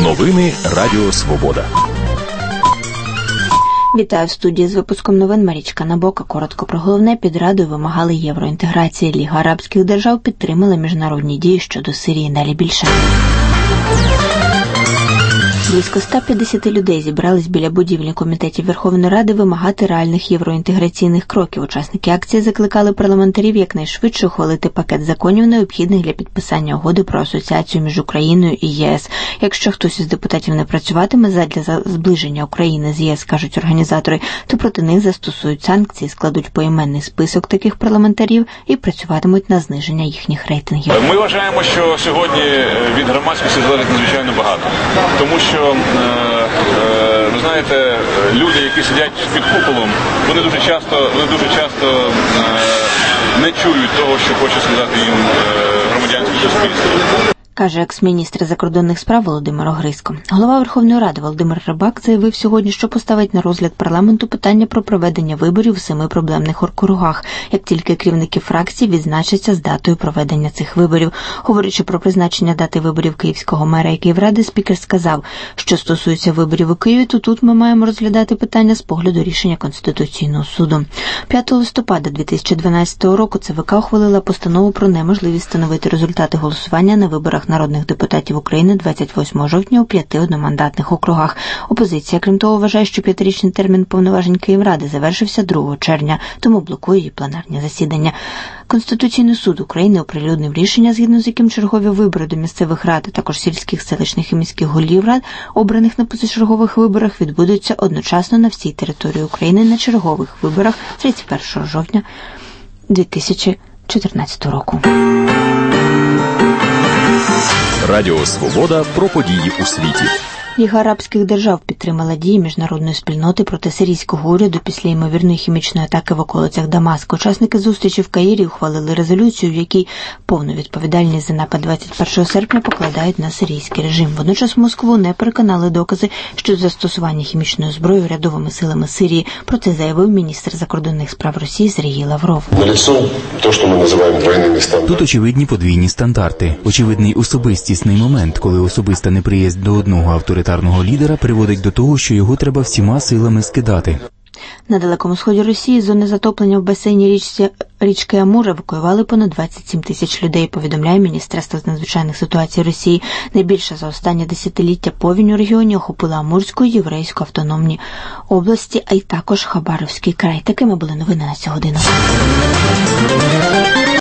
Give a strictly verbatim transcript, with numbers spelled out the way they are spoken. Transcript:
Новини Радіо Свобода. Вітаю в студії з випуском новин Марічка Набока. Коротко про головне. Під Радою вимагали євроінтеграції. Ліга арабських держав підтримала міжнародні дії щодо Сирії. Далі більше. Близько ста п'ятдесят людей зібрались біля будівлі комітетів Верховної Ради вимагати реальних євроінтеграційних кроків. Учасники акції закликали парламентарів якнайшвидше ухвалити пакет законів, необхідних для підписання угоди про асоціацію між Україною і ЄС. Якщо хтось із депутатів не працюватиме задля зближення України з ЄС, кажуть організатори, то проти них застосують санкції, складуть поіменний список таких парламентарів і працюватимуть на зниження їхніх рейтингів. Ми вважаємо, що сьогодні від громадськості залежить надзвичайно багато, тому що Що, ви знаєте, люди, які сидять під куполом, вони дуже часто, вони дуже часто не чують того, що хоче сказати їм громадянське суспільство. Каже екс-міністр закордонних справ Володимир Огризко. Голова Верховної Ради Володимир Рибак заявив сьогодні, що поставить на розгляд парламенту питання про проведення виборів в семи проблемних округах, як тільки керівники фракцій відзначаться з датою проведення цих виборів. Говорячи про призначення дати виборів київського мера і Київради, спікер сказав, що стосується виборів у Києві, то тут ми маємо розглядати питання з погляду рішення Конституційного суду. п'ятого листопада дві тисячі дванадцятого року ЦВК ухвалила постанову про неможливість встановити результати голосування на виборах народних депутатів України двадцять восьмого жовтня у п'яти одномандатних округах. Опозиція, крім того, вважає, що п'ятирічний термін повноважень Київради завершився другого червня, тому блокує її пленарні засідання. Конституційний суд України оприлюднив рішення, згідно з яким чергові вибори до місцевих рад, а також сільських, селищних і міських голів рад, обраних на позачергових виборах, відбудуться одночасно на всій території України на чергових виборах тридцять першого жовтня дві тисячі чотирнадцятого року. Радіо Свобода про події у світі. Ліга арабських держав підтримала дії міжнародної спільноти проти сирійського уряду після ймовірної хімічної атаки в околицях Дамаску. Учасники зустрічі в Каїрі ухвалили резолюцію, в якій повну відповідальність за напад двадцять першого серпня покладають на сирійський режим. Водночас Москву не переконали докази щодо застосування хімічної зброї урядовими силами Сирії. Про це заявив міністр закордонних справ Росії Сергій Лавров. Тут очевидні подвійні стандарти. Очевидний особистісний момент, коли особиста неприязнь до одного авторитарного лідера приводить до того, що його треба всіма силами скидати. На Далекому Сході Росії зони затоплення в басейні річці, річки Амур евакуювали понад двадцять сім тисяч людей, повідомляє Міністерство з надзвичайних ситуацій Росії. Найбільше за останнє десятиліття повінь у регіоні охопила Амурську і Єврейську автономні області, а й також Хабаровський край. Такими були новини на цю годину.